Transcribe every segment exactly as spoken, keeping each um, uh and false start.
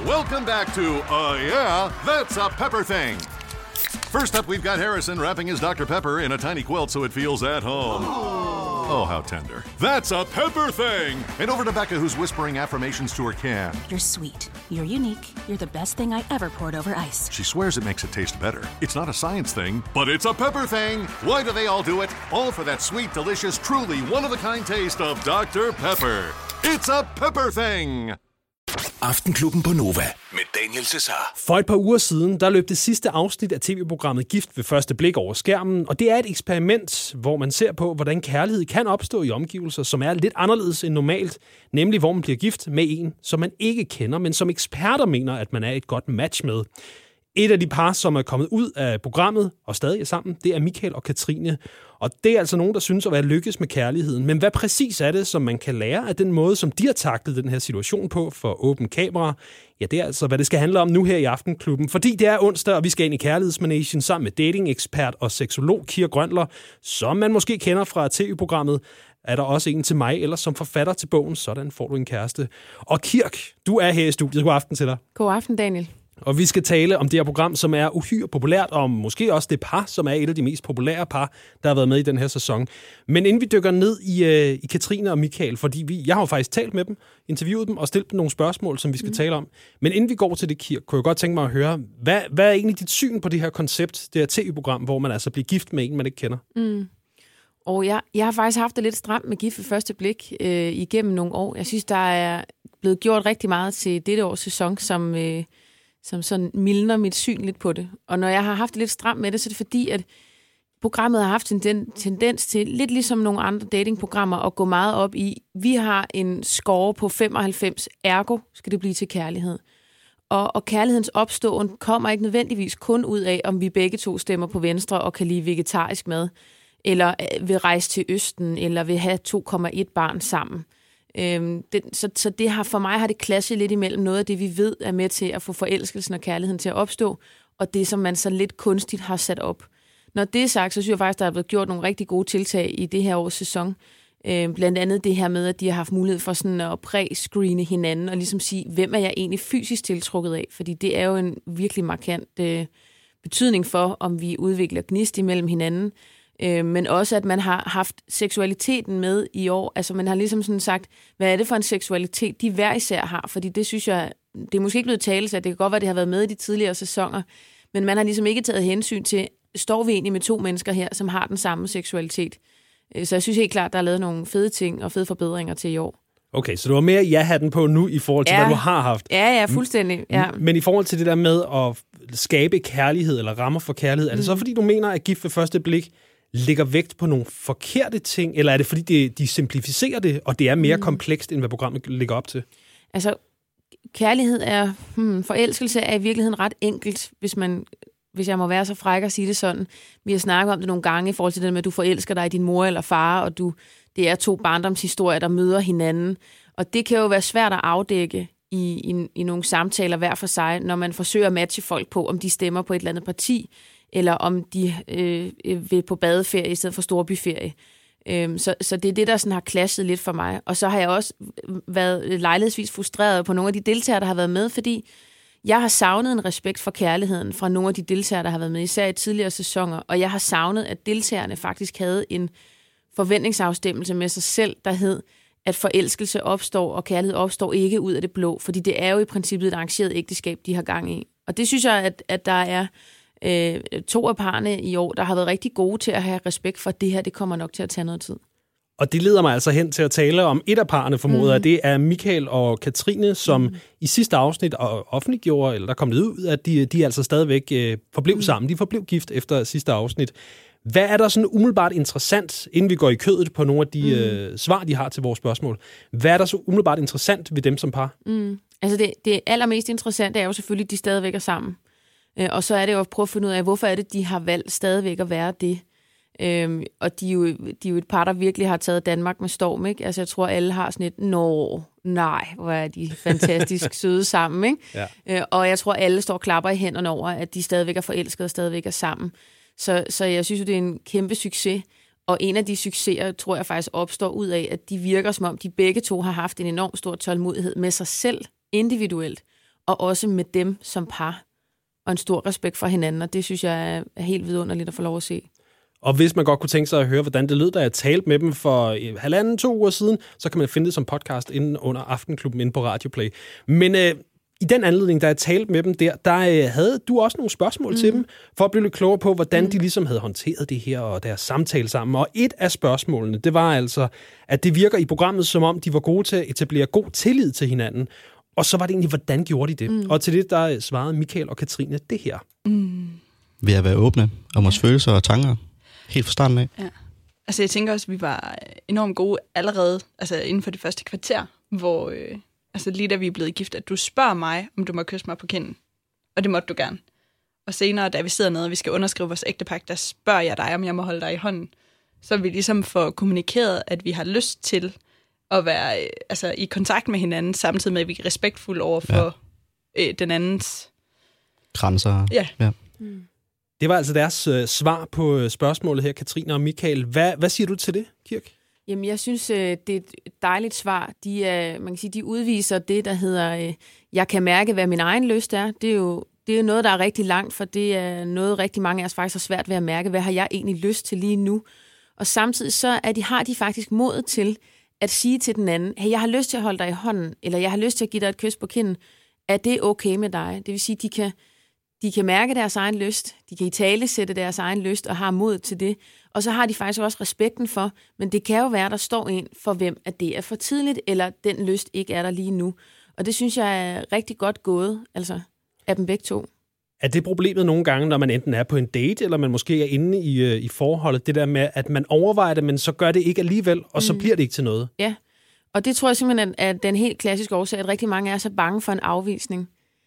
Welcome back to, uh, yeah, that's a pepper thing. First up, we've got Harrison wrapping his Doctor Pepper in a tiny quilt so it feels at home. Oh, how tender. That's a pepper thing! And over to Becca, who's whispering affirmations to her can. You're sweet. You're unique. You're the best thing I ever poured over ice. She swears it makes it taste better. It's not a science thing, but it's a pepper thing! Why do they all do it? All for that sweet, delicious, truly one-of-a-kind taste of Doctor Pepper. It's a pepper thing! Aftenklubben på Nova med Daniel Cesar. For et par uger siden, der løb det sidste afsnit af tv-programmet Gift ved første blik over skærmen, og det er et eksperiment, hvor man ser på, hvordan kærlighed kan opstå i omgivelser, som er lidt anderledes end normalt, nemlig hvor man bliver gift med en, som man ikke kender, men som eksperter mener, at man er et godt match med. Et af de par, som er kommet ud af programmet og stadig er sammen, det er Michael og Katrine. Og det er altså nogen, der synes at være lykkes med kærligheden. Men hvad præcis er det, som man kan lære af den måde, som de har taklet den her situation på for åben kamera? Ja, det er altså, hvad det skal handle om nu her i Aftenklubben. Fordi det er onsdag, og vi skal ind i kærlighedsmanagen sammen med dating-ekspert og seksolog Kira Grønler, som man måske kender fra tv-programmet. Er der også en til mig, eller som forfatter til bogen, sådan får du en kæreste. Og Kirk, du er her i studiet. God aften til dig. God aften, Daniel. Og vi skal tale om det her program, som er uhyre populært, og måske også det par, som er et af de mest populære par, der har været med i den her sæson. Men inden vi dykker ned i, uh, i Katrine og Michael, fordi vi, jeg har jo faktisk talt med dem, interviewet dem og stillet dem nogle spørgsmål, som vi skal mm. tale om. Men inden vi går til det, Kirk, kunne jeg godt tænke mig at høre, hvad, hvad er egentlig dit syn på det her koncept, det her tv-program, hvor man altså bliver gift med en, man ikke kender? Mm. Og jeg, jeg har faktisk haft det lidt stramt med gift ved første blik øh, igennem nogle år. Jeg synes, der er blevet gjort rigtig meget til dette års sæson, som... Øh, som sådan mildner mit syn lidt på det. Og når jeg har haft det lidt stramt med det, så er det fordi, at programmet har haft en tendens til, lidt ligesom nogle andre datingprogrammer, at gå meget op i, vi har en score på femoghalvfems, ergo skal det blive til kærlighed. Og, og kærlighedens opståen kommer ikke nødvendigvis kun ud af, om vi begge to stemmer på venstre og kan lide vegetarisk mad, eller vil rejse til Østen, eller vil have to komma et barn sammen. Øhm, det, så, så det har, for mig har det clashet lidt imellem noget af det, vi ved er med til at få forelskelsen og kærligheden til at opstå, og det, som man så lidt kunstigt har sat op. Når det er sagt, så synes jeg faktisk, der er blevet gjort nogle rigtig gode tiltag i det her års sæson. Øhm, blandt andet det her med, at de har haft mulighed for sådan at præ-screene hinanden, og ligesom sige, hvem er jeg egentlig fysisk tiltrukket af? Fordi det er jo en virkelig markant øh, betydning for, om vi udvikler gnist imellem hinanden. Men også, at man har haft seksualiteten med i år. Altså, man har ligesom sådan sagt, hvad er det for en seksualitet, de hver især har? Fordi det synes jeg, det er måske ikke blevet talt, at det kan godt være, det har været med i de tidligere sæsoner, men man har ligesom ikke taget hensyn til, står vi egentlig med to mennesker her, som har den samme seksualitet? Så jeg synes helt klart, der er lavet nogle fede ting og fede forbedringer til i år. Okay, så du har mere ja-hatten på nu i forhold til, ja. Hvad du har haft. Ja, ja, fuldstændig. Ja. Men i forhold til det der med at skabe kærlighed, eller rammer for kærlighed, er det mm. så fordi, du mener, at gift ved første blik lægger vægt på nogle forkerte ting, eller er det fordi, de, de simplificerer det, og det er mere mm. komplekst, end hvad programmet lægger op til? Altså, kærlighed er, hmm, forelskelse er i virkeligheden ret enkelt, hvis man, hvis jeg må være så fræk at sige det sådan. Vi har snakket om det nogle gange i forhold til det med, at du forelsker dig i din mor eller far, og du, det er to barndomshistorier, der møder hinanden. Og det kan jo være svært at afdække i, i, i nogle samtaler hver for sig, når man forsøger at matche folk på, om de stemmer på et eller andet parti, eller om de øh, vil på badeferie i stedet for storbyferie. Øhm, så, så det er det, der sådan har clashet lidt for mig. Og så har jeg også været lejlighedsvis frustreret på nogle af de deltagere, der har været med, fordi jeg har savnet en respekt for kærligheden fra nogle af de deltagere, der har været med, især i tidligere sæsoner. Og jeg har savnet, at deltagerne faktisk havde en forventningsafstemmelse med sig selv, der hed, at forelskelse opstår, og kærlighed opstår ikke ud af det blå. Fordi det er jo i princippet et arrangeret ægteskab, de har gang i. Og det synes jeg, at, at der er Øh, to af parerne i år, der har været rigtig gode til at have respekt for, at det her, det kommer nok til at tage noget tid. Og det leder mig altså hen til at tale om et af parerne, formoder mm. det er Michael og Katrine, som mm. i sidste afsnit offentliggjorde, eller der kom det ud, at de, de altså stadigvæk øh, forblev mm. sammen. De forblev gift efter sidste afsnit. Hvad er der sådan umiddelbart interessant, inden vi går i kødet på nogle af de mm. øh, svar, de har til vores spørgsmål? Hvad er der så umiddelbart interessant ved dem som par? Mm. Altså det, det allermest interessante er jo selvfølgelig, at de stadigvæk er sammen. Og så er det jo at prøve at finde ud af, hvorfor er det, de har valgt stadigvæk at være det. Øhm, og de er, jo, de er jo et par, der virkelig har taget Danmark med storm, ikke? Altså jeg tror, alle har sådan et, nå, nej, hvor er de fantastisk søde sammen, ikke? Ja. Øh, og jeg tror, alle står og klapper i hænderne over, at de stadigvæk er forelskede og stadigvæk er sammen. Så, så jeg synes jo, det er en kæmpe succes. Og en af de succeser, tror jeg faktisk opstår ud af, at de virker som om, de begge to har haft en enorm stor tålmodighed med sig selv individuelt, og også med dem som par, og en stor respekt for hinanden, og det synes jeg er helt vidunderligt at få lov at se. Og hvis man godt kunne tænke sig at høre, hvordan det lød, da jeg talte med dem for halvanden, to uger siden, så kan man finde det som podcast inde under Aftenklubben inde på Radioplay. Men øh, i den anledning, da jeg talte med dem der, der øh, havde du også nogle spørgsmål mm. til dem, for at blive lidt klogere på, hvordan mm. de ligesom havde håndteret det her og deres samtale sammen. Og et af spørgsmålene, det var altså, at det virker i programmet, som om de var gode til at etablere god tillid til hinanden. Og så var det egentlig, hvordan gjorde de det? Mm. Og til det, der svarede Michael og Katrine det her. Mm. Ved at være åbne om vores ja. følelser og tanker. Helt fra starten af. Ja. Altså jeg tænker også, at vi var enormt gode allerede, altså inden for det første kvarter, hvor, øh, altså lige da vi er blevet gift, at du spørger mig, om du må kysse mig på kinden. Og det måtte du gerne. Og senere, da vi sidder nede, og vi skal underskrive vores ægtepagt, der spørger jeg dig, om jeg må holde dig i hånden. Så vi ligesom får kommunikeret, at vi har lyst til at være øh, altså, i kontakt med hinanden, samtidig med, at vi er respektfulde over for ja. øh, den andens grænser. Ja. ja. Mm. Det var altså deres øh, svar på øh, spørgsmålet her, Katrine og Michael. Hvad, hvad siger du til det, Kirk? Jamen, jeg synes, øh, det er et dejligt svar. De, øh, man kan sige, de udviser det, der hedder, øh, jeg kan mærke, hvad min egen lyst er. Det er jo det er noget, der er rigtig langt, for det er noget, rigtig mange af os faktisk har svært ved at mærke. Hvad har jeg egentlig lyst til lige nu? Og samtidig så er de, har de faktisk mod til at sige til den anden, hey, jeg har lyst til at holde dig i hånden, eller jeg har lyst til at give dig et kys på kinden. Er det okay med dig? Det vil sige, de kan De kan mærke deres egen lyst, de kan italesætte deres egen lyst og har mod til det. Og så har de faktisk også respekten for, men det kan jo være, der står en for hvem, at det er for tidligt, eller den lyst ikke er der lige nu. Og det synes jeg er rigtig godt gået, altså af dem begge to. Er det problemet nogle gange, når man enten er på en date, eller man måske er inde i, i forholdet, det der med, at man overvejer det, men så gør det ikke alligevel, og så mm. bliver det ikke til noget? Ja, og det tror jeg simpelthen er den helt klassiske årsag, at rigtig mange er så bange for en afvisning.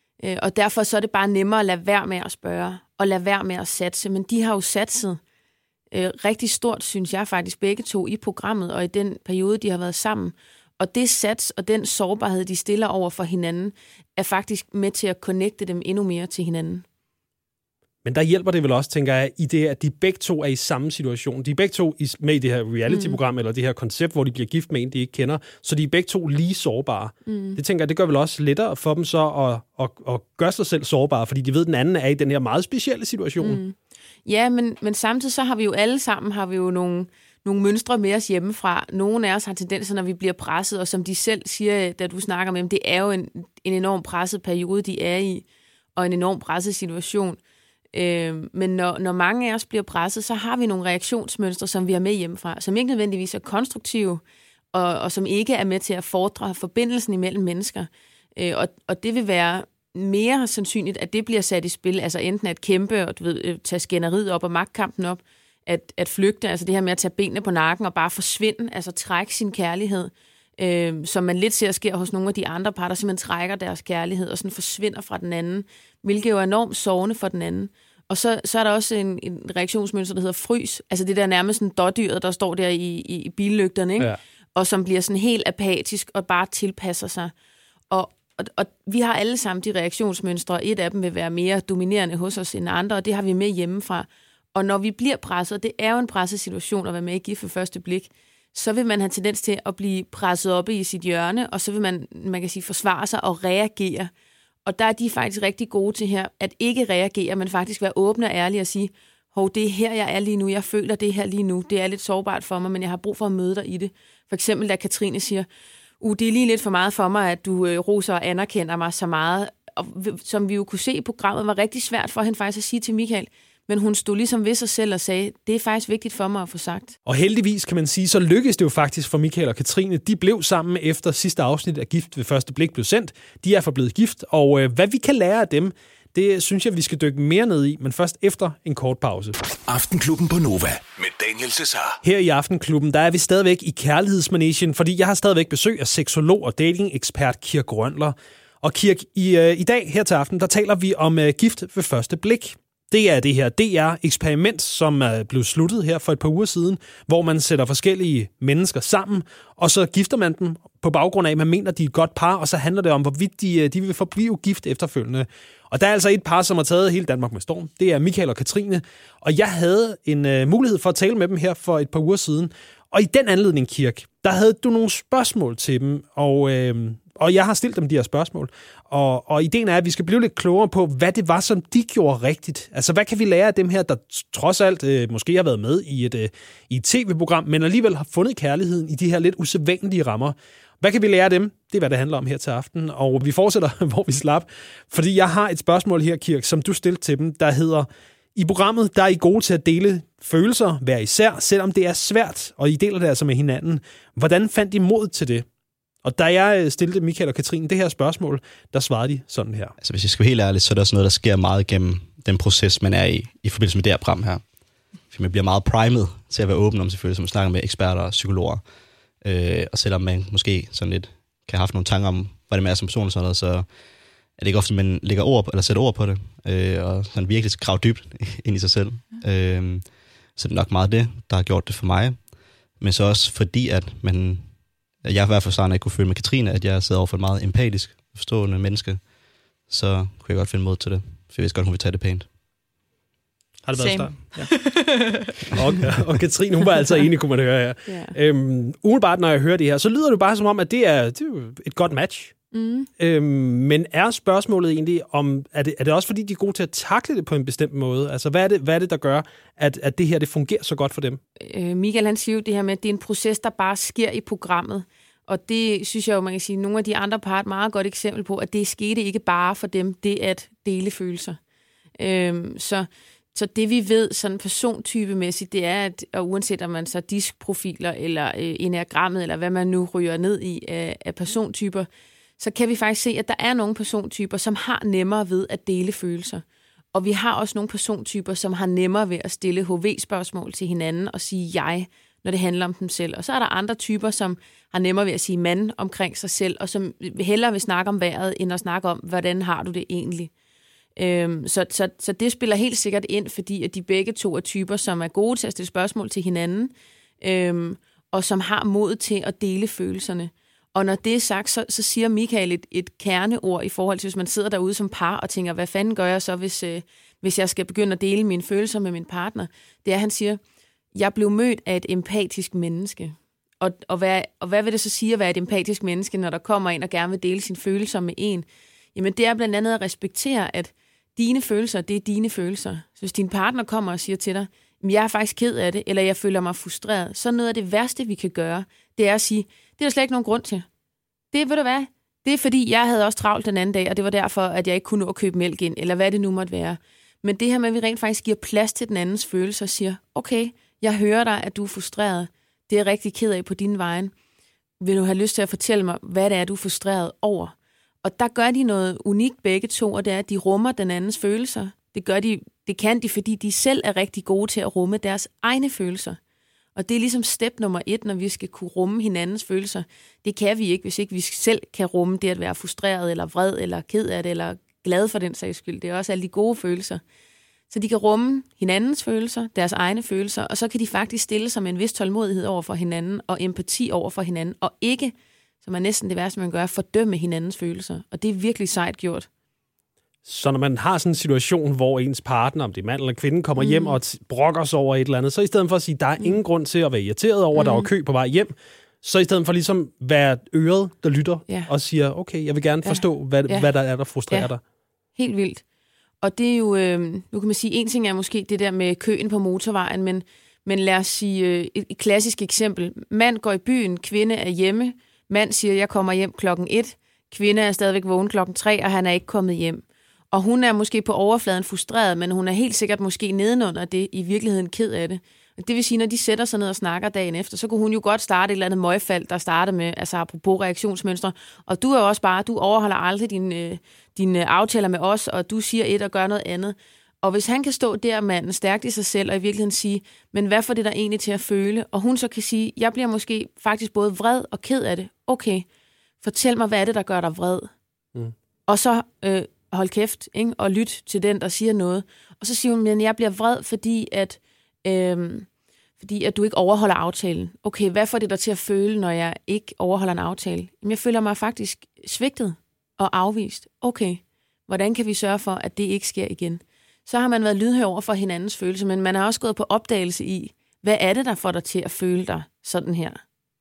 Og derfor så er det bare nemmere at lade være med at spørge, og lade være med at satse. Men de har jo satset øh, rigtig stort, synes jeg faktisk, begge to i programmet, og i den periode, de har været sammen. Og det sats og den sårbarhed, de stiller over for hinanden, er faktisk med til at connecte dem endnu mere til hinanden. Men der hjælper det vel også, tænker jeg, i det, at de begge to er i samme situation. De er begge to med i det her reality-program, mm. eller det her koncept, hvor de bliver gift med en, de ikke kender. Så de er begge to lige sårbare. Mm. Det tænker jeg, det gør vel også lettere for dem så at, at, at gøre sig selv sårbare, fordi de ved, at den anden er i den her meget specielle situation. Mm. Ja, men, men samtidig så har vi jo alle sammen har vi jo nogle, nogle mønstre med os hjemmefra. Nogle af os har tendenser, når vi bliver presset, og som de selv siger, da du snakker med dem, det er jo en, en enorm presset periode, de er i, og en enorm presset situation. Øh, men når, når mange af os bliver presset, så har vi nogle reaktionsmønstre, som vi har med hjemmefra, som ikke nødvendigvis er konstruktive, og, og som ikke er med til at fordre forbindelsen imellem mennesker. Øh, og, og det vil være mere sandsynligt, at det bliver sat i spil, altså enten at kæmpe og du ved, tage skænderiet op og magtkampen op, at, at flygte, altså det her med at tage benene på nakken og bare forsvinde, altså trække sin kærlighed, øh, som man lidt ser sker hos nogle af de andre par, der simpelthen trækker deres kærlighed og sådan forsvinder fra den anden, hvilket jo er enormt sårende for den anden. Og så, så er der også en, en reaktionsmønster, der hedder frys, altså det der nærmest sådan dårdyret, der står der i, i, i billygterne, ikke? Ja. Og som bliver sådan helt apatisk og bare tilpasser sig. Og, og, og vi har alle sammen de reaktionsmønstre, et af dem vil være mere dominerende hos os end andre, og det har vi med hjemmefra. Og når vi bliver presset, og det er jo en presset situation at være med i Gift ved første blik, så vil man have tendens til at blive presset op i sit hjørne, og så vil man, man kan sige, forsvare sig og reagere. Og der er de faktisk rigtig gode til her, at ikke reagere, men faktisk være åbne og ærlige og sige, hov, det er her, jeg er lige nu, jeg føler det her lige nu, det er lidt sårbart for mig, men jeg har brug for at møde dig i det. For eksempel, da Katrine siger, uh, det er lige lidt for meget for mig, at du øh, roser og anerkender mig så meget, og som vi jo kunne se i programmet, var rigtig svært for hende faktisk at sige til Michael, men hun stod ligesom ved sig selv og sagde, det er faktisk vigtigt for mig at få sagt. Og heldigvis kan man sige, så lykkedes det jo faktisk for Michael og Katrine. De blev sammen efter sidste afsnit af Gift ved første blik blev sendt. De er forblevet gift, og øh, hvad vi kan lære af dem, det synes jeg, vi skal dykke mere ned i, men først efter en kort pause. Aftenklubben på Nova med Daniel Cesar. Her i Aftenklubben, der er vi stadigvæk i kærlighedsmanagen, fordi jeg har stadigvæk besøg af seksolog og dating-ekspert Kirk Rønler. Og Kirk, i, øh, i dag her til aften, der taler vi om øh, Gift ved første blik. Det er det her D R-eksperiment, som er blevet sluttet her for et par uger siden, hvor man sætter forskellige mennesker sammen, og så gifter man dem på baggrund af, at man mener, at de er et godt par, og så handler det om, hvorvidt de, de vil forblive gift efterfølgende. Og der er altså et par, som har taget hele Danmark med storm. Det er Michael og Katrine, og jeg havde en uh, mulighed for at tale med dem her for et par uger siden, Og i den anledning, Kirk, der havde du nogle spørgsmål til dem, og, øh, og jeg har stillet dem de her spørgsmål. Og, og ideen er, at vi skal blive lidt klogere på, hvad det var, som de gjorde rigtigt. Altså, hvad kan vi lære af dem her, der trods alt øh, måske har været med i et, øh, i et tv-program, men alligevel har fundet kærligheden i de her lidt usædvanlige rammer. Hvad kan vi lære af dem? Det er, hvad det handler om her til aften. Og vi fortsætter, hvor vi slap. Fordi jeg har et spørgsmål her, Kirk, som du stillede til dem, der hedder: i programmet, der er I gode til at dele følelser hver især, selvom det er svært, og I deler det altså med hinanden. Hvordan fandt I mod til det? Og da jeg stillede Michael og Katrine det her spørgsmål, der svarede de sådan her. Altså, hvis jeg skal være helt ærlig, så er der også noget, der sker meget gennem den proces, man er i, i forbindelse med det her program her. For man bliver meget primet til at være åben om selvfølgelig, som man snakker med eksperter og psykologer. Øh, og selvom man måske sådan lidt kan have haft nogle tanker om, hvad det med er som person og sådan noget, så er det ikke ofte, man lægger ord på, eller sætter ord på det, øh, og sådan virkelig skal grave dybt ind i sig selv. Mm. Øh, så det er nok meget det, der har gjort det for mig. Men så også fordi, at man, jeg i hvert fald sådan, at jeg kunne føle med Katrine, at jeg sidder over for et meget empatisk, forstående menneske, så kunne jeg godt finde mod til det. For jeg vidste godt, hun ville tage det pænt. Har det været start? Ja. og, og Katrine, hun var altså enig, kunne man høre her. Yeah. Øhm, umiddelbart, når jeg hører det her, så lyder det bare som om, at det er, det er et godt match. Mm. Øhm, men er spørgsmålet egentlig, om er det, er det også fordi, de er gode til at takle det på en bestemt måde? Altså, hvad er det, hvad er det der gør, at, at det her det fungerer så godt for dem? Øh, Michael, han siger jo det her med, at det er en proces, der bare sker i programmet. Og det synes jeg jo, man kan sige, nogle af de andre par er et meget godt eksempel på, at det skete ikke bare for dem, det at dele følelser. Øhm, så Så det vi ved sådan persontypemæssigt, det er, at og uanset om man så diskprofiler eller øh, enagrammet, eller hvad man nu ryger ned i af, af persontyper, så kan vi faktisk se, at der er nogle persontyper, som har nemmere ved at dele følelser. Og vi har også nogle persontyper, som har nemmere ved at stille H V-spørgsmål til hinanden og sige jeg, når det handler om dem selv. Og så er der andre typer, som har nemmere ved at sige mand omkring sig selv, og som hellere vil snakke om vejret, end at snakke om, hvordan har du det egentlig. Øhm, så, så, så det spiller helt sikkert ind, fordi at de begge to er typer, som er gode til at stille spørgsmål til hinanden, øhm, og som har mod til at dele følelserne. Og når det er sagt, så, så siger Michael et, et kerneord i forhold til, hvis man sidder derude som par og tænker, hvad fanden gør jeg så, hvis, øh, hvis jeg skal begynde at dele mine følelser med min partner? Det er, at han siger, jeg blev mødt af et empatisk menneske. Og, og, hvad, og hvad vil det så sige at være et empatisk menneske, når der kommer en og gerne vil dele sine følelser med en? Jamen det er blandt andet at respektere, at dine følelser, det er dine følelser. Så hvis din partner kommer og siger til dig, jeg er faktisk ked af det, eller jeg føler mig frustreret, så noget af det værste, vi kan gøre, det er at sige, det er der slet ikke nogen grund til. Det ved du hvad? Det er fordi, jeg havde også travlt den anden dag, og det var derfor, at jeg ikke kunne nå at købe mælk ind, eller hvad det nu måtte være. Men det her med, at vi rent faktisk giver plads til den andens følelser og siger, okay, jeg hører dig, at du er frustreret. Det er jeg rigtig ked af på din vejen. Vil du have lyst til at fortælle mig, hvad det er, du er frustreret over? Og der gør de noget unikt begge to, og det er, at de rummer den andens følelser. Det, gør de, det kan de, fordi de selv er rigtig gode til at rumme deres egne følelser. Og det er ligesom step nummer et, når vi skal kunne rumme hinandens følelser. Det kan vi ikke, hvis ikke vi selv kan rumme det at være frustreret, eller vred, eller ked af det, eller glad for den sags skyld. Det er også alle de gode følelser. Så de kan rumme hinandens følelser, deres egne følelser, og så kan de faktisk stille sig med en vis tålmodighed over for hinanden, og empati over for hinanden, og ikke, som er næsten det værste, man gør, fordømme hinandens følelser. Og det er virkelig sejt gjort. Så når man har sådan en situation, hvor ens partner, om det er mand eller kvinde, kommer mm. hjem og brokker sig over et eller andet, så i stedet for at sige, der er ingen mm. grund til at være irriteret over, at mm. der var kø på vej hjem, så i stedet for ligesom være øret, der lytter ja. og siger, okay, jeg vil gerne forstå, ja. Hvad, ja. hvad der er, der frustrerer ja. dig. Helt vildt. Og det er jo, øh, nu kan man sige, en ting er måske det der med køen på motorvejen, men, men lad os sige øh, et, et klassisk eksempel. Mand går i byen, kvinde er hjemme. Mand siger, jeg kommer hjem klokken et. Kvinde er stadigvæk vågen klokken tre, og han er ikke kommet hjem. Og hun er måske på overfladen frustreret, men hun er helt sikkert måske nedenunder det, i virkeligheden ked af det. Det vil sige, når de sætter sig ned og snakker dagen efter, så kunne hun jo godt starte et eller andet møgfald, der starter med, altså apropos reaktionsmønstre. Og du er jo også bare, du overholder aldrig dine, dine aftaler med os, og du siger et og gør noget andet. Og hvis han kan stå der, manden, stærkt i sig selv, og i virkeligheden sige, men hvad får det der egentlig til at føle? Og hun så kan sige, jeg bliver måske faktisk både vred og ked af det. Okay, fortæl mig, hvad er det, der gør dig vred? Mm. Og så øh, hold kæft, ikke? Og lyt til den, der siger noget. Og så siger hun, men jeg bliver vred, fordi at, øh, fordi at du ikke overholder aftalen. Okay, hvad får det der til at føle, når jeg ikke overholder en aftale? Jamen, jeg føler mig faktisk svigtet og afvist. Okay, hvordan kan vi sørge for, at det ikke sker igen? Så har man været lydhør over for hinandens følelser, men man har også gået på opdagelse i, Hvad er det, der får dig til at føle dig sådan her?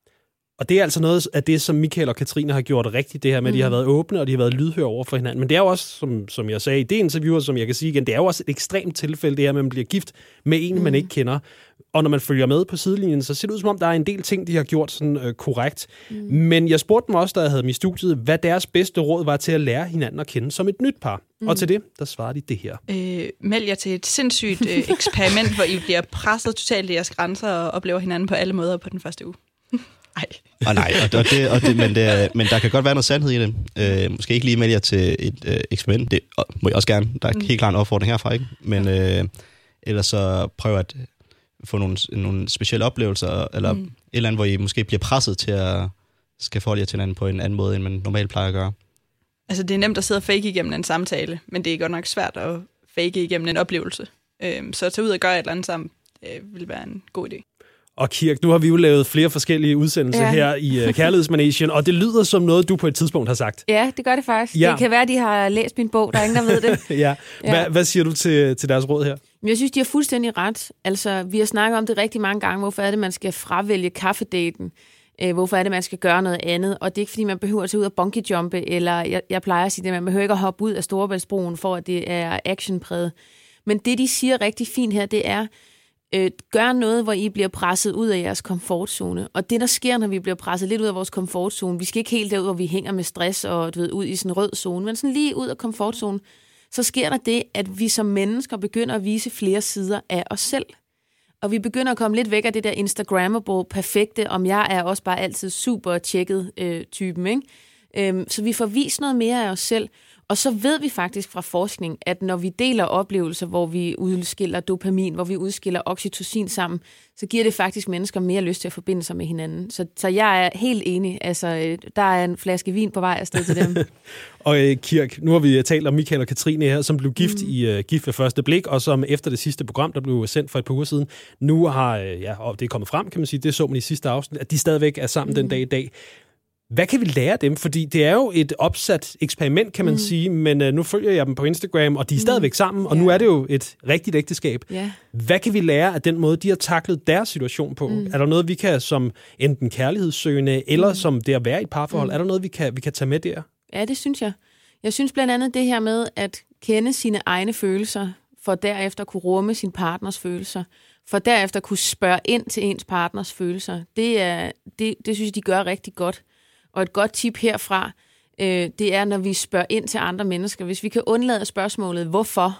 Og det er altså noget af det, som Michael og Katrine har gjort rigtigt, det her med, at de har været åbne, og de har været lydhøre over for hinanden. Men det er jo også, som, som jeg sagde i det interview, som jeg kan sige igen, det er jo også et ekstremt tilfælde, det her med, at man bliver gift med en, mm. man ikke kender. Og når man følger med på sidelinjen, så ser det ud som om, der er en del ting, de har gjort sådan øh, korrekt. Mm. Men jeg spurgte dem også, da jeg havde dem i studiet, hvad deres bedste råd var til at lære hinanden at kende som et nyt par. Mm. Og til det, der svarede de det her. Øh, meld jer til et sindssygt øh, eksperiment, hvor I bliver presset totalt i jeres grænser og oplever hinanden på alle måder på den første uge. Ej. Og nej, og det, og det, men, det, men der kan godt være noget sandhed i det. Øh, måske ikke lige melde jer til et øh, eksperiment. Det må jeg også gerne. Der er mm. helt klart en opfordring herfra, ikke? Men øh, ellers så prøv at få nogle, nogle specielle oplevelser, eller mm. et eller andet, hvor I måske bliver presset til at skal forholde jer til hinanden på en anden måde, end man normalt plejer at gøre. Altså, det er nemt at sidde og fake igennem en samtale, men det er godt nok svært at fake igennem en oplevelse. Øhm, så at tage ud og gøre et eller andet sammen, det vil være en god idé. Og Kirk, nu har vi jo lavet flere forskellige udsendelser ja. her i uh, Kærlighedsmanagen, og det lyder som noget, du på et tidspunkt har sagt. Ja, det gør det faktisk. Ja. Det kan være, at de har læst min bog, der er ingen, der ved det. ja. Hva, ja. Hvad siger du til, til deres råd her? Jeg synes, de har fuldstændig ret. Altså, vi har snakket om det rigtig mange gange. Hvorfor er det, man skal fravælge kaffedaten? Hvorfor er det, man skal gøre noget andet? Og det er ikke, fordi man behøver at tage ud og bungee-jumpe, eller jeg, jeg plejer at sige det, man behøver ikke at hoppe ud af Storebæltsbroen, for at det er actionpræget. Men det, de siger rigtig fint her, det er, øh, gør noget, hvor I bliver presset ud af jeres komfortzone. Og det, der sker, når vi bliver presset lidt ud af vores komfortzone, vi skal ikke helt derud, hvor vi hænger med stress og du ved, ud i sådan en rød zone, men sådan lige ud af komfortzonen, så sker der det, at vi som mennesker begynder at vise flere sider af os selv. Og vi begynder at komme lidt væk af det der Instagrammable, perfekte, om jeg er også bare altid super tjekket øh, typen, ikke? Øhm, så vi får vist noget mere af os selv. Og så ved vi faktisk fra forskning, at når vi deler oplevelser, hvor vi udskiller dopamin, hvor vi udskiller oxytocin sammen, så giver det faktisk mennesker mere lyst til at forbinde sig med hinanden. Så, så jeg er helt enig. Altså, der er en flaske vin på vej afsted til dem. Og uh, Kirk, nu har vi talt om Michael og Katrine her, som blev gift mm. i uh, Gift ved første blik, og som efter det sidste program, der blev sendt for et par uger siden, nu har, uh, ja, og det er kommet frem, kan man sige, det så man i sidste afsnit, at de stadigvæk er sammen mm. den dag i dag. Hvad kan vi lære af dem? Fordi det er jo et opsat eksperiment, kan man mm. sige, men uh, nu følger jeg dem på Instagram, og de er stadigvæk mm. sammen, og yeah. nu er det jo et rigtigt ægteskab. Yeah. Hvad kan vi lære af den måde, de har taklet deres situation på? Mm. Er der noget, vi kan som enten kærlighedssøgende, eller mm. som det at være i et parforhold, mm. er der noget, vi kan, vi kan tage med der? Ja, det synes jeg. Jeg synes blandt andet det her med at kende sine egne følelser, for derefter kunne rumme sin partners følelser, for derefter kunne spørge ind til ens partners følelser. Det, er, det, det synes jeg, de gør rigtig godt. Og et godt tip herfra, øh, det er, når vi spørger ind til andre mennesker. Hvis vi kan undlade spørgsmålet, hvorfor,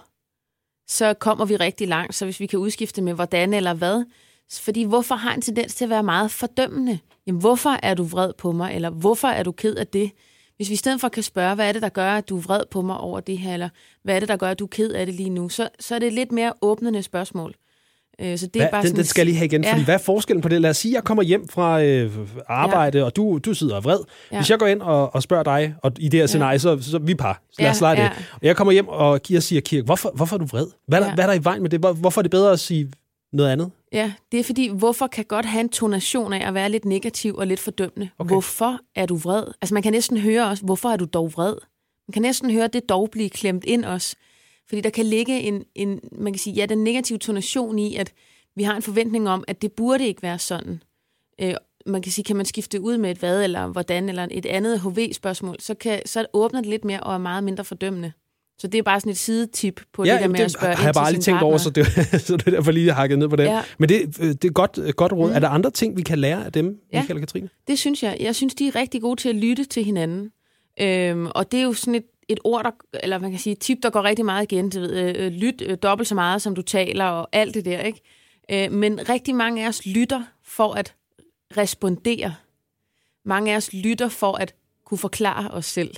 så kommer vi rigtig langt. Så hvis vi kan udskifte med hvordan eller hvad. Fordi hvorfor har en tendens til at være meget fordømmende? Jamen, hvorfor er du vred på mig? Eller hvorfor er du ked af det? Hvis vi i stedet for kan spørge, hvad er det, der gør, at du er vred på mig over det her? Eller hvad er det, der gør, at du er ked af det lige nu? Så, så er det et lidt mere åbnende spørgsmål. Så det hvad, er bare den, sådan, den skal jeg lige have igen, ja. Fordi hvad er forskellen på det? Lad os sige, at jeg kommer hjem fra øh, arbejde, ja. og du, du sidder vred. Ja. Hvis jeg går ind og, og spørger dig, og i det her scenarie, ja. så, så vi par. Lad os lege ja. det. Og jeg kommer hjem, og jeg siger, Kirk, hvorfor, hvorfor er du vred? Hvad er, ja. der, hvad er der i vejen med det? Hvor, hvorfor er det bedre at sige noget andet? Ja, det er fordi, hvorfor kan godt have en tonation af at være lidt negativ og lidt fordømmende. Okay. Hvorfor er du vred? Altså man kan næsten høre også, hvorfor er du dog vred? Man kan næsten høre det dog blive klemt ind også. Fordi der kan ligge en, en man kan sige, ja, den negative tonation i, at vi har en forventning om, at det burde ikke være sådan. Øh, man kan sige, kan man skifte ud med et hvad, eller hvordan, eller et andet H V-spørgsmål, så, kan, så åbner det lidt mere og er meget mindre fordømmende. Så det er bare sådan et sidetip på ja, det der med det, at spørge ind til sin partner. har jeg bare aldrig tænkt over, så det, så det er derfor lige hakket ned på det. Ja. Men det, det er godt, godt råd. Mm. Er der andre ting, vi kan lære af dem, ja, Michael og Katrine? Det synes jeg. Jeg synes, de er rigtig gode til at lytte til hinanden. Øhm, og det er jo sådan et, et ord, der, eller man kan sige et tip, der går rigtig meget igen. Du ved, øh, lyt øh, dobbelt så meget, som du taler, og alt det der, ikke? Øh, men rigtig mange af os lytter for at respondere. Mange af os lytter for at kunne forklare os selv.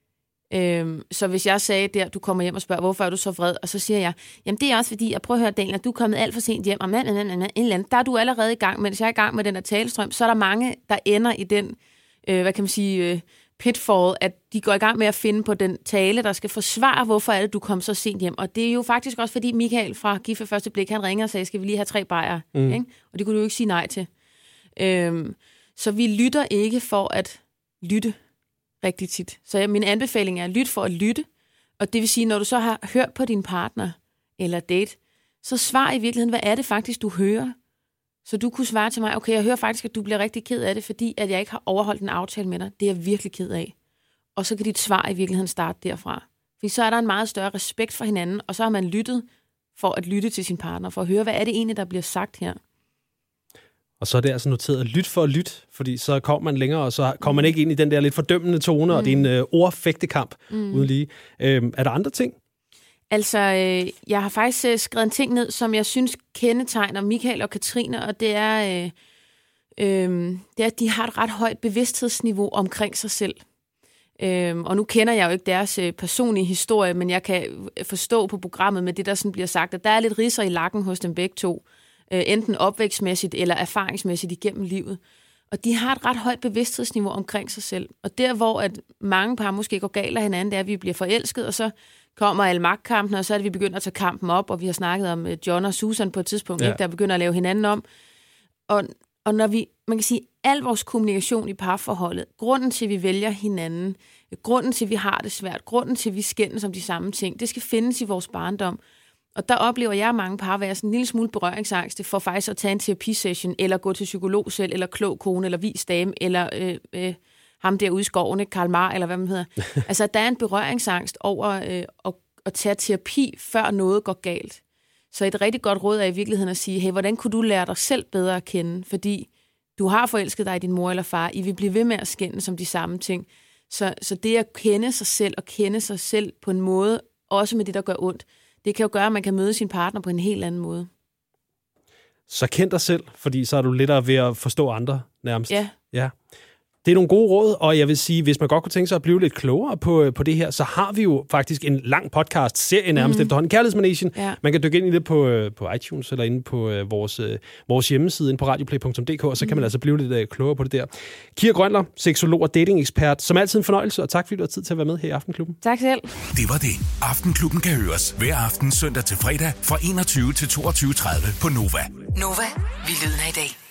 Øhm, så hvis jeg sagde der, du kommer hjem og spørger, hvorfor er du så vred? Og så siger jeg, jamen det er også fordi, jeg prøver at høre, Daniel, du er kommet alt for sent hjem, og man, man, man, man, en eller anden, der er du allerede i gang, mens jeg er i gang med den der talestrøm, så er der mange, der ender i den, øh, hvad kan man sige, øh, pitfall, at de går i gang med at finde på den tale, der skal forsvare, hvorfor er det, du kom så sent hjem. Og det er jo faktisk også, fordi Michael fra Gift ved første blik, han ringer og sagde, skal vi lige have tre bajer? Mm. Ikke? Og det kunne du jo ikke sige nej til. Øhm, så vi lytter ikke for at lytte rigtig tit. Så ja, min anbefaling er at lytte for at lytte, og det vil sige, når du så har hørt på din partner eller date, så svar i virkeligheden, hvad er det faktisk, du hører? Så du kunne svare til mig, okay, jeg hører faktisk, at du bliver rigtig ked af det, fordi at jeg ikke har overholdt en aftale med dig. Det er jeg virkelig ked af. Og så kan dit svar i virkeligheden starte derfra. Fordi så er der en meget større respekt for hinanden, og så har man lyttet for at lytte til sin partner, for at høre, hvad er det egentlig, der bliver sagt her. Og så er det altså noteret lyt for at lytte, fordi så kommer man længere, og så kommer man ikke ind i den der lidt fordømmende tone, mm. og det er en øh, ordfægtekamp mm. uden lige. Øhm, er der andre ting? Altså, øh, jeg har faktisk øh, skrevet en ting ned, som jeg synes kendetegner Michael og Katrine, og det er, øh, øh, det er, at de har et ret højt bevidsthedsniveau omkring sig selv. Øh, og nu kender jeg jo ikke deres øh, personlige historie, men jeg kan forstå på programmet med det, der sådan bliver sagt, at der er lidt ridser i lakken hos dem begge to. Øh, enten opvækstmæssigt eller erfaringsmæssigt igennem livet. Og de har et ret højt bevidsthedsniveau omkring sig selv. Og der, hvor at mange par måske går galt af hinanden, det er, at vi bliver forelsket, og så kommer alle magtkampen, og så er det, vi begynder at tage kampen op, og vi har snakket om John og Susan på et tidspunkt, ja. ikke, der begynder at lave hinanden om. Og, og når vi, man kan sige, al vores kommunikation i parforholdet, grunden til, at vi vælger hinanden, grunden til, at vi har det svært, grunden til, at vi skændes om de samme ting, det skal findes i vores barndom. Og der oplever jeg mange par at være sådan en lille smule berøringsangste for faktisk at tage en terapisession, eller gå til psykolog selv, eller klog kone, eller vis dame, eller øh, øh, ham derude i skoven, ikke? Karl Marr, eller hvad man hedder. Altså, der er en berøringsangst over øh, at, at tage terapi, før noget går galt. Så et rigtig godt råd er i virkeligheden at sige, hey, hvordan kunne du lære dig selv bedre at kende? Fordi du har forelsket dig i din mor eller far, I vil blive ved med at skændes om de samme ting. Så, så det at kende sig selv, og kende sig selv på en måde, også med det, der gør ondt, det kan jo gøre, at man kan møde sin partner på en helt anden måde. Så kend dig selv, fordi så er du lettere ved at forstå andre nærmest. Ja. Ja. Det er nogle gode råd, og jeg vil sige, hvis man godt kunne tænke sig at blive lidt klogere på, på det her, så har vi jo faktisk en lang podcast-serie nærmest mm. efterhånden. Kærlighedsmanagen. Ja. Man kan dykke ind i det på, på iTunes eller inde på uh, vores, uh, vores hjemmeside, inde på radioplay punktum d k, og så mm. kan man altså blive lidt uh, klogere på det der. Kira Grønler, seksolog og dating-ekspert. Som altid en fornøjelse, og tak fordi du har tid til at være med her i Aftenklubben. Tak selv. Det var det. Aftenklubben kan høres hver aften søndag til fredag fra enogtyve til toogtyve tredive på Nova. Nova, vi lyder i dag.